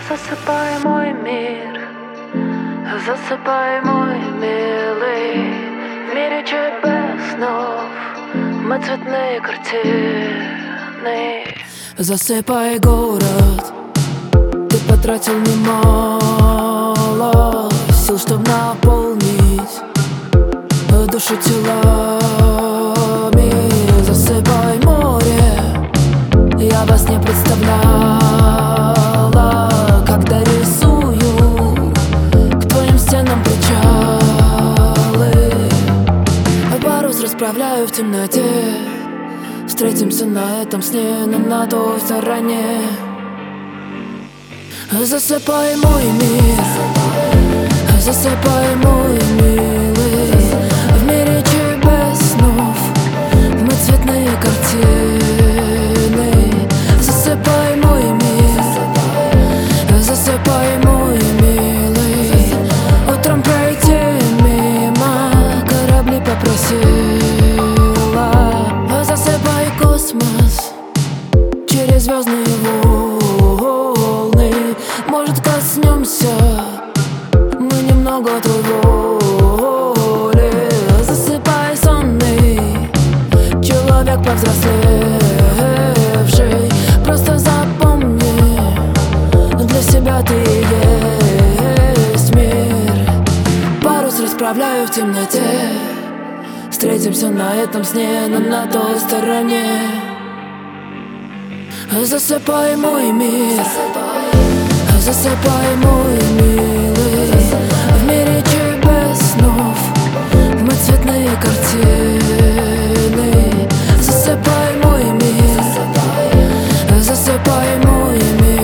Засыпай, мой мир, засыпай, мой милый. В мире чуть снов мы цветные картины. Засыпай, город, ты потратил немало сил, чтоб наполнить душу телами. Засыпай, море, я вас не представляла, когда рисую к твоим стенам причалы. Парус расправляю в темноте, встретимся на этом сне, но на той стороне. Засыпай, мой мир, засыпай, мой милый. В мире чуть без снов мы цветные картины. Засыпай, мой мир, засыпай, мой милый. Утром пройти мимо корабли попросила. Засыпай, космос, через звездные волны. Может, коснемся мы немного твоей воли. Засыпай, сонный человек повзрослевший. Просто запомни, для себя ты и есть мир. Парус расправляю в темноте, встретимся на этом сне, но на той стороне. Засыпай, мой мир, засыпай, мой милый. В мире чуть без снов мы цветные картины. Засыпай, мой мир, засыпай, мой мир.